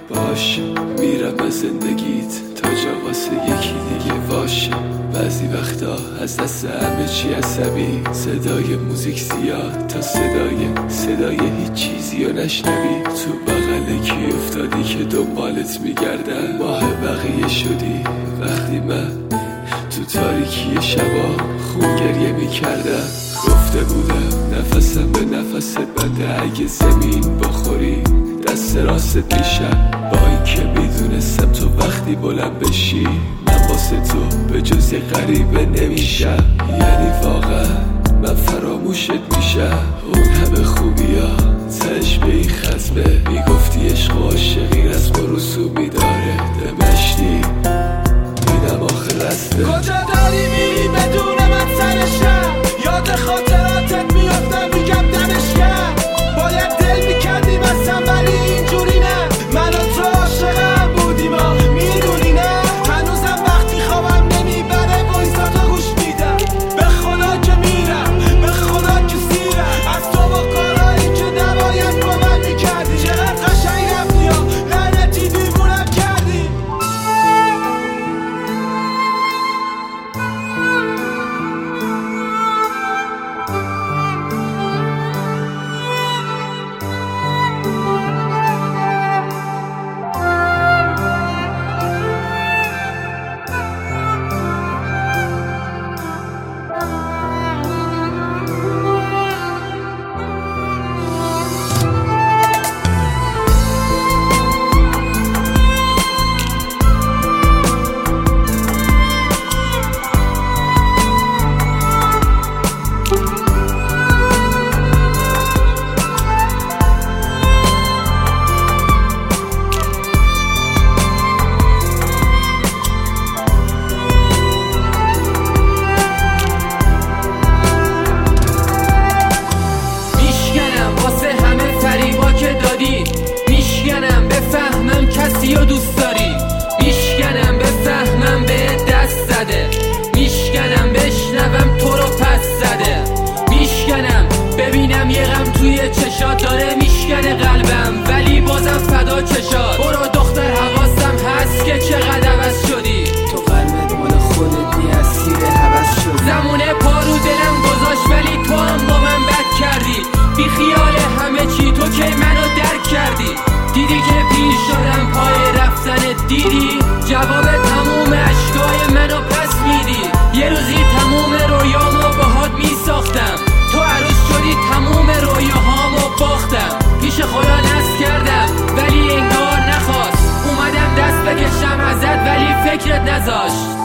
باشه، میرم از زندگیت تا جا واسه یکی دیگه باشه. بعضی وقتا از دست همه چی عصبی، صدای موزیک زیاد تا صدای هیچ چیزی رو نشنوی. تو بغل کی افتادی که دنبالت میگردن، ماه بقیه شدی وقتی من تو تاریکی شبا خون گریه میکردم. گفته بودم نفسم به نفست بنده، اگه زمین بخوری دست راست پیشم. با این که میدونستم تو وقتی بلند بشی من واسه تو به جز یه غریبه نمیشم. یعنی واقعا من فراموشت میشم. اون همه خوبیا تش به این ختمه، میگفتی عشق و عاشقی رسم و رسومی داره. دمشتی اینم آخر رسته. کجا داری میری بدون من سرشم، یاد خاطراتت میافتم میگم دمش کرد. باید دل میکردیم اصلا ولی اینجوری نه. من و تو عاشقم بودیم میدونی نه. هنوزم وقتی خوابم نمیبره وایساتو گوش میدم. به خدا که میرم، به خدا که سیرم از تو با کارهایی که نباید با من میکردی. چقدر قشنگ رفتی ها، لعنتی دیوونم کردی. میشکنم بفهمم کسی رو دوست داری، میشکنم بفهمم به دست زده، میشکنم بشنوم تو رو پس زده، میشکنم ببینم یه غم توی چشات داره میشکنه قلبم ولی بازم فدا چشات. برو دختر حواسم هست که چقدر عوض شدی، تو قلبت مال خودت نی از سیر حوض شد. زمونه پارو دلم گذاشت ولی تو هم با من بد کردی. بی خیال همه چی تو که منو درک کردی. دیدی که پیر شدم پای رفتنت، دیدی جواب تموم عشقای منو پس میدی. یه روزی تموم رویامو باهات میساختم، تو عروس شدی تموم رویاهامو باختم. پیش خدا نصب کردم ولی انگار نخواست، اومدم دست بکشم ازت ولی فکرت نذاشت.